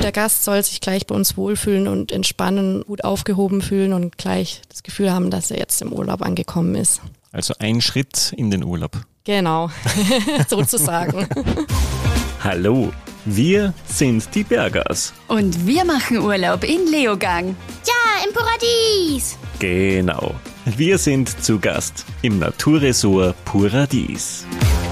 der Gast soll sich gleich bei uns wohlfühlen und entspannen, gut aufgehoben fühlen und gleich das Gefühl haben, dass er jetzt im Urlaub angekommen ist. Also ein Schritt in den Urlaub. Genau, sozusagen. Hallo, wir sind die Bergers. Und wir machen Urlaub in Leogang. Ja, im Paradies. Genau, wir sind zu Gast im Naturresort Paradies.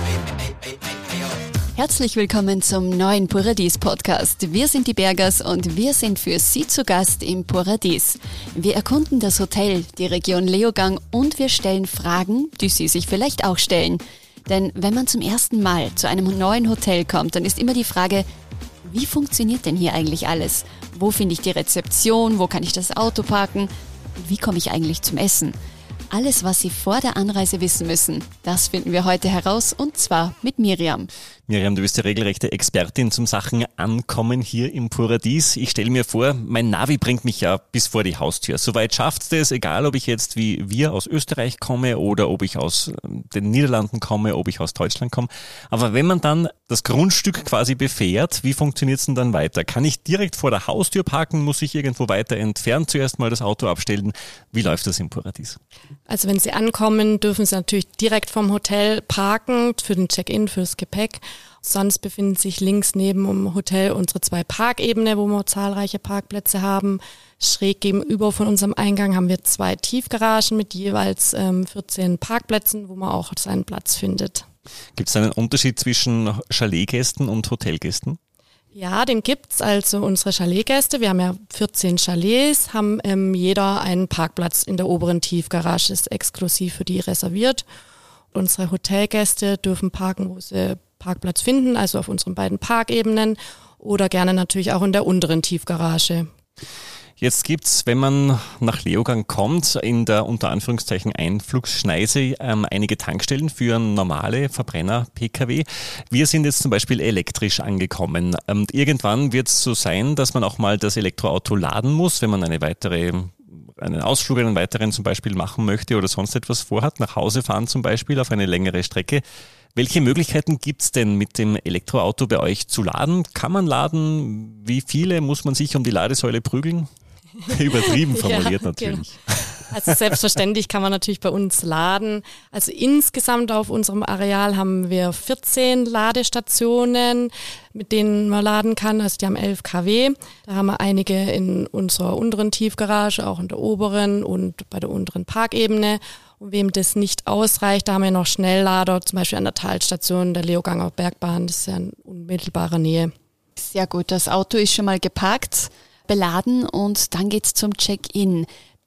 Herzlich willkommen zum neuen Paradies-Podcast. Wir sind die Bergers und wir sind für Sie zu Gast im Paradies. Wir erkunden das Hotel, die Region Leogang und wir stellen Fragen, die Sie sich vielleicht auch stellen. Denn wenn man zum ersten Mal zu einem neuen Hotel kommt, dann ist immer die Frage, wie funktioniert denn hier eigentlich alles? Wo finde ich die Rezeption? Wo kann ich das Auto parken? Und wie komme ich eigentlich zum Essen? Alles, was Sie vor der Anreise wissen müssen, das finden wir heute heraus und zwar mit Miriam. Miriam, du bist ja regelrechte Expertin zum Sachen Ankommen hier im Paradies. Ich stelle mir vor, mein Navi bringt mich ja bis vor die Haustür. Soweit schafft es, egal ob ich jetzt wie wir aus Österreich komme oder ob ich aus den Niederlanden komme, ob ich aus Deutschland komme. Aber wenn man dann das Grundstück quasi befährt, wie funktioniert es denn dann weiter? Kann ich direkt vor der Haustür parken? Muss ich irgendwo weiter entfernt zuerst mal das Auto abstellen? Wie läuft das im Paradies? Also wenn Sie ankommen, dürfen Sie natürlich direkt vom Hotel parken für den Check-in, fürs Gepäck. Sonst befinden sich links neben dem Hotel unsere 2 Parkebene, wo wir zahlreiche Parkplätze haben. Schräg gegenüber von unserem Eingang haben wir 2 Tiefgaragen mit jeweils 14 Parkplätzen, wo man auch seinen Platz findet. Gibt es einen Unterschied zwischen Chaletgästen und Hotelgästen? Ja, den gibt's. Also unsere Chaletgäste, wir haben ja 14 Chalets, haben jeder einen Parkplatz in der oberen Tiefgarage, ist exklusiv für die reserviert. Unsere Hotelgäste dürfen parken, wo sie Parkplatz finden, also auf unseren beiden Parkebenen oder gerne natürlich auch in der unteren Tiefgarage. Jetzt gibt's, wenn man nach Leogang kommt, in der unter Anführungszeichen Einflugsschneise einige Tankstellen für normale Verbrenner-Pkw. Wir sind jetzt zum Beispiel elektrisch angekommen. Und irgendwann wird es so sein, dass man auch mal das Elektroauto laden muss, wenn man einen Ausflug, einen weiteren zum Beispiel machen möchte oder sonst etwas vorhat, nach Hause fahren zum Beispiel auf eine längere Strecke. Welche Möglichkeiten gibt's denn mit dem Elektroauto bei euch zu laden? Kann man laden? Wie viele muss man sich um die Ladesäule prügeln? Übertrieben formuliert, ja, natürlich. Genau. Also selbstverständlich kann man natürlich bei uns laden. Also insgesamt auf unserem Areal haben wir 14 Ladestationen, mit denen man laden kann. Also die haben 11 kW. Da haben wir einige in unserer unteren Tiefgarage, auch in der oberen und bei der unteren Parkebene. Und wem das nicht ausreicht, da haben wir noch Schnelllader, zum Beispiel an der Talstation der Leoganger Bergbahn. Das ist ja in unmittelbarer Nähe. Sehr gut, das Auto ist schon mal geparkt, beladen und dann geht's zum Check-in.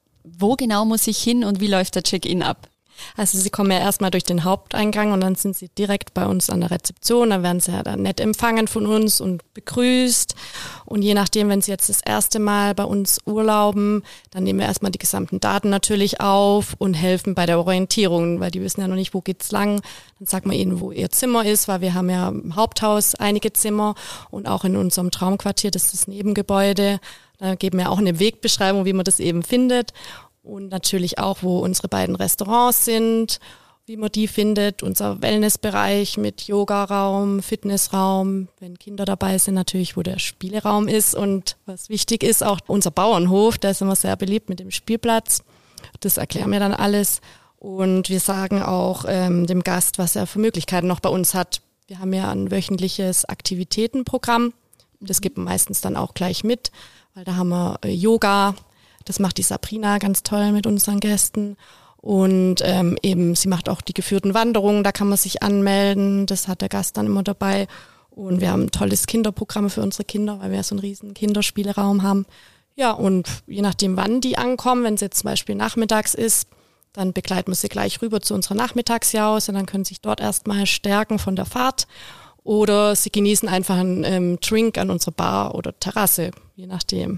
Wo genau muss ich hin und wie läuft der Check-in ab? Also Sie kommen ja erstmal durch den Haupteingang und dann sind Sie direkt bei uns an der Rezeption. Dann werden Sie ja dann nett empfangen von uns und begrüßt. Und je nachdem, wenn Sie jetzt das erste Mal bei uns urlauben, dann nehmen wir erstmal die gesamten Daten natürlich auf und helfen bei der Orientierung, weil die wissen ja noch nicht, wo geht's lang. Dann sagt man ihnen, wo ihr Zimmer ist, weil wir haben ja im Haupthaus einige Zimmer und auch in unserem Traumquartier, das ist das Nebengebäude. Da geben wir auch eine Wegbeschreibung, wie man das eben findet. Und natürlich auch, wo unsere beiden Restaurants sind, wie man die findet, unser Wellnessbereich mit Yogaraum, Fitnessraum, wenn Kinder dabei sind natürlich, wo der Spieleraum ist und was wichtig ist, auch unser Bauernhof, da sind wir sehr beliebt mit dem Spielplatz. Das erklären wir dann alles und wir sagen auch dem Gast, was er für Möglichkeiten noch bei uns hat. Wir haben ja ein wöchentliches Aktivitätenprogramm, das gibt man meistens dann auch gleich mit, weil da haben wir Yoga. Das macht die Sabrina ganz toll mit unseren Gästen und eben sie macht auch die geführten Wanderungen, da kann man sich anmelden, das hat der Gast dann immer dabei und wir haben ein tolles Kinderprogramm für unsere Kinder, weil wir so einen riesen Kinderspieleraum haben. Ja, und je nachdem wann die ankommen, wenn es jetzt zum Beispiel nachmittags ist, dann begleiten wir sie gleich rüber zu unserer Nachmittagsjause und dann können sie sich dort erstmal stärken von der Fahrt oder sie genießen einfach einen Drink an unserer Bar oder Terrasse, je nachdem.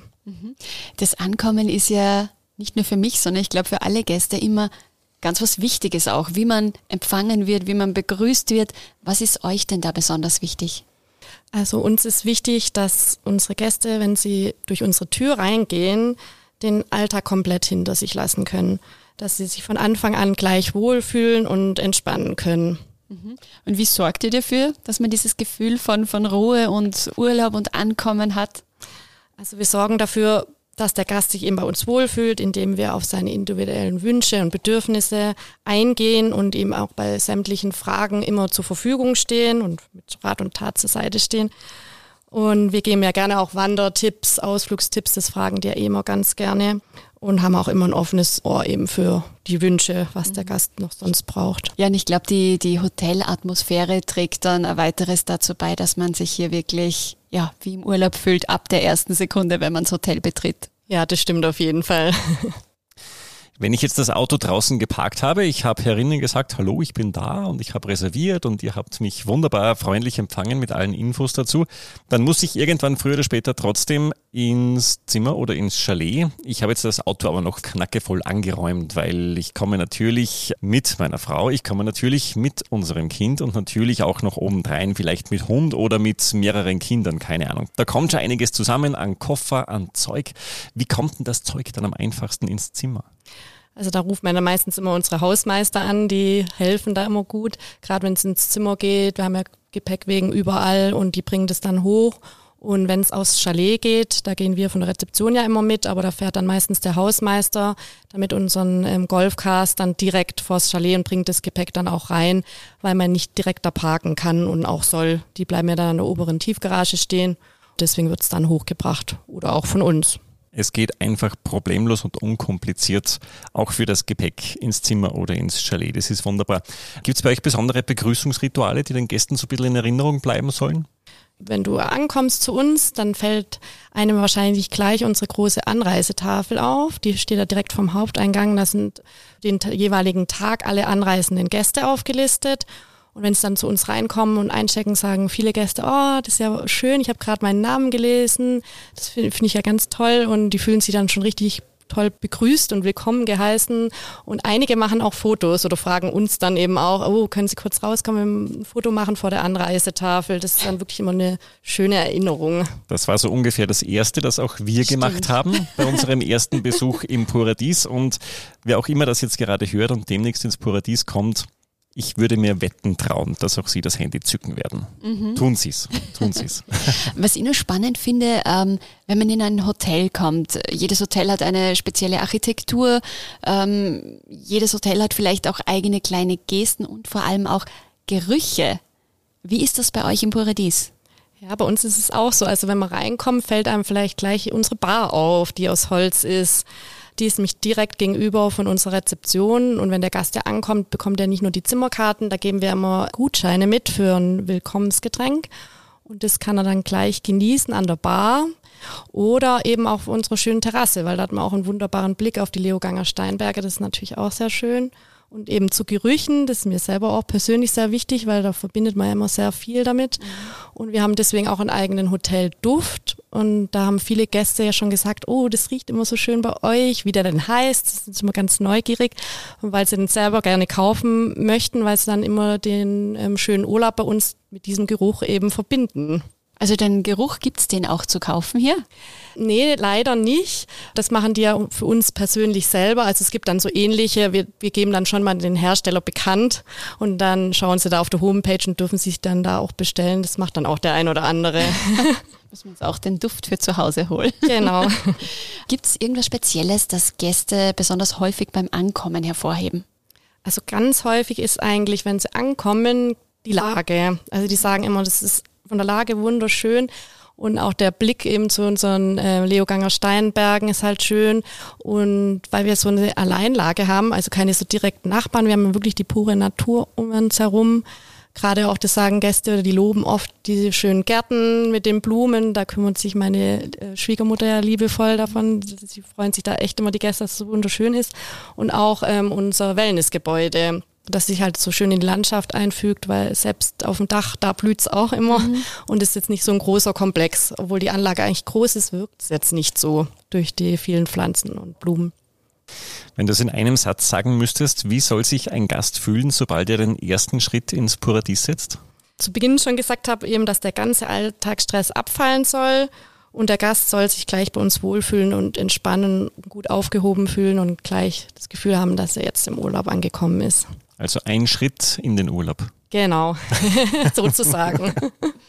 Das Ankommen ist ja nicht nur für mich, sondern ich glaube für alle Gäste immer ganz was Wichtiges auch, wie man empfangen wird, wie man begrüßt wird. Was ist euch denn da besonders wichtig? Also uns ist wichtig, dass unsere Gäste, wenn sie durch unsere Tür reingehen, den Alltag komplett hinter sich lassen können, dass sie sich von Anfang an gleich wohlfühlen und entspannen können. Und wie sorgt ihr dafür, dass man dieses Gefühl von Ruhe und Urlaub und Ankommen hat? Also wir sorgen dafür, dass der Gast sich eben bei uns wohlfühlt, indem wir auf seine individuellen Wünsche und Bedürfnisse eingehen und ihm auch bei sämtlichen Fragen immer zur Verfügung stehen und mit Rat und Tat zur Seite stehen. Und wir geben ja gerne auch Wandertipps, Ausflugstipps, das fragen die ja immer ganz gerne und haben auch immer ein offenes Ohr eben für die Wünsche, was der Gast noch sonst braucht. Ja, und ich glaube, die Hotelatmosphäre trägt dann ein weiteres dazu bei, dass man sich hier wirklich wie im Urlaub fühlt ab der ersten Sekunde, wenn man das Hotel betritt. Ja, das stimmt auf jeden Fall. Wenn ich jetzt das Auto draußen geparkt habe, ich habe herinnen gesagt, hallo, ich bin da und ich habe reserviert und ihr habt mich wunderbar freundlich empfangen mit allen Infos dazu, dann muss ich irgendwann früher oder später trotzdem ins Zimmer oder ins Chalet. Ich habe jetzt das Auto aber noch knackevoll angeräumt, weil ich komme natürlich mit meiner Frau, ich komme natürlich mit unserem Kind und natürlich auch noch obendrein vielleicht mit Hund oder mit mehreren Kindern, keine Ahnung. Da kommt schon einiges zusammen an Koffer, an Zeug. Wie kommt denn das Zeug dann am einfachsten ins Zimmer? Also da ruft man dann meistens immer unsere Hausmeister an, die helfen da immer gut, gerade wenn es ins Zimmer geht. Wir haben ja Gepäckwegen überall und die bringen das dann hoch. Und wenn es aufs Chalet geht, da gehen wir von der Rezeption ja immer mit, aber da fährt dann meistens der Hausmeister damit unseren Golfcars dann direkt vors Chalet und bringt das Gepäck dann auch rein, weil man nicht direkt da parken kann und auch soll. Die bleiben ja dann in der oberen Tiefgarage stehen. Deswegen wird es dann hochgebracht oder auch von uns. Es geht einfach problemlos und unkompliziert auch für das Gepäck ins Zimmer oder ins Chalet. Das ist wunderbar. Gibt es bei euch besondere Begrüßungsrituale, die den Gästen so ein bisschen in Erinnerung bleiben sollen? Wenn du ankommst zu uns, dann fällt einem wahrscheinlich gleich unsere große Anreisetafel auf. Die steht da direkt vom Haupteingang. Da sind den jeweiligen Tag alle anreisenden Gäste aufgelistet. Und wenn es dann zu uns reinkommen und einchecken, sagen viele Gäste, oh, das ist ja schön, ich habe gerade meinen Namen gelesen, das finde ich ja ganz toll und die fühlen sich dann schon richtig toll begrüßt und willkommen geheißen und einige machen auch Fotos oder fragen uns dann eben auch, oh, können Sie kurz rauskommen, ein Foto machen vor der Anreisetafel, das ist dann wirklich immer eine schöne Erinnerung. Das war so ungefähr das Erste, das auch wir gemacht haben bei unserem ersten Besuch im Paradies und wer auch immer das jetzt gerade hört und demnächst ins Paradies kommt, ich würde mir wetten trauen, dass auch Sie das Handy zücken werden. Tun Sie es. Was ich nur spannend finde, wenn man in ein Hotel kommt, jedes Hotel hat eine spezielle Architektur, jedes Hotel hat vielleicht auch eigene kleine Gesten und vor allem auch Gerüche. Wie ist das bei euch im Paradies? Ja, bei uns ist es auch so. Also wenn man reinkommt, fällt einem vielleicht gleich unsere Bar auf, die aus Holz ist. Die ist nämlich direkt gegenüber von unserer Rezeption und wenn der Gast ja ankommt, bekommt er nicht nur die Zimmerkarten, da geben wir immer Gutscheine mit für ein Willkommensgetränk und das kann er dann gleich genießen an der Bar oder eben auch auf unserer schönen Terrasse, weil da hat man auch einen wunderbaren Blick auf die Leoganger Steinberge, das ist natürlich auch sehr schön. Und eben zu Gerüchen, das ist mir selber auch persönlich sehr wichtig, weil da verbindet man ja immer sehr viel damit. Und wir haben deswegen auch einen eigenen Hotelduft. Und da haben viele Gäste ja schon gesagt, oh, das riecht immer so schön bei euch, wie der denn heißt. Das sind immer ganz neugierig, weil sie den selber gerne kaufen möchten, weil sie dann immer den schönen Urlaub bei uns mit diesem Geruch eben verbinden. Also den Geruch, gibt's den auch zu kaufen hier? Nee, leider nicht. Das machen die ja für uns persönlich selber. Also es gibt dann so ähnliche, wir geben dann schon mal den Hersteller bekannt und dann schauen sie da auf der Homepage und dürfen sich dann da auch bestellen. Das macht dann auch der ein oder andere. Müssen wir uns auch den Duft für zu Hause holen. Genau. Gibt's irgendwas Spezielles, das Gäste besonders häufig beim Ankommen hervorheben? Also ganz häufig ist eigentlich, wenn sie ankommen, die Lage. Also die sagen immer, das ist von der Lage wunderschön und auch der Blick eben zu unseren Leoganger Steinbergen ist halt schön und weil wir so eine Alleinlage haben, also keine so direkten Nachbarn, wir haben wirklich die pure Natur um uns herum. Gerade auch, das sagen Gäste, die loben oft diese schönen Gärten mit den Blumen, da kümmert sich meine Schwiegermutter ja liebevoll davon, sie freuen sich da echt immer die Gäste, dass es so wunderschön ist und auch unser Wellnessgebäude, das sich halt so schön in die Landschaft einfügt, weil selbst auf dem Dach, da blüht's auch immer und ist jetzt nicht so ein großer Komplex. Obwohl die Anlage eigentlich groß ist, wirkt es jetzt nicht so durch die vielen Pflanzen und Blumen. Wenn du es in einem Satz sagen müsstest, wie soll sich ein Gast fühlen, sobald er den ersten Schritt ins Paradies setzt? Zu Beginn schon gesagt habe eben, dass der ganze Alltagsstress abfallen soll und der Gast soll sich gleich bei uns wohlfühlen und entspannen, gut aufgehoben fühlen und gleich das Gefühl haben, dass er jetzt im Urlaub angekommen ist. Also ein Schritt in den Urlaub. Genau, sozusagen.